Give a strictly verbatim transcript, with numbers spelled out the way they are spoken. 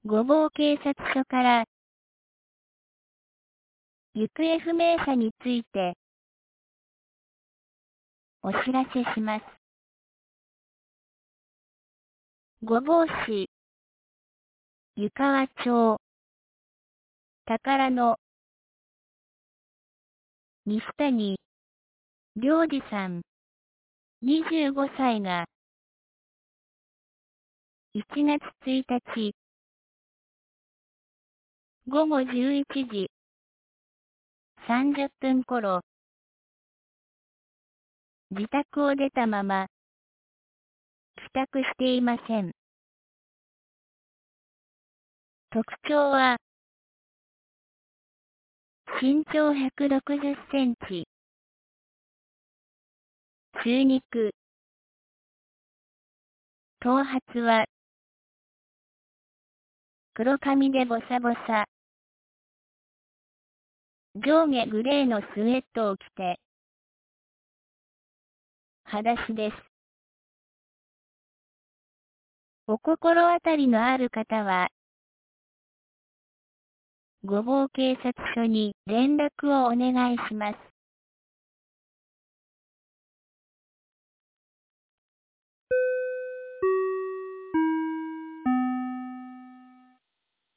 御坊警察署から行方不明者についてお知らせします。御坊市湯川町宝野西谷良二さんにじゅうごさいがいちがつついたちごごじゅういちじさんじゅっぷん頃自宅を出たまま帰宅していません。特徴は身長ひゃくろくじゅっセンチ、中肉、頭髪は黒髪でボサボサ、上下グレーのスウェットを着て裸足です。お心当たりのある方は御坊警察署に連絡をお願いします。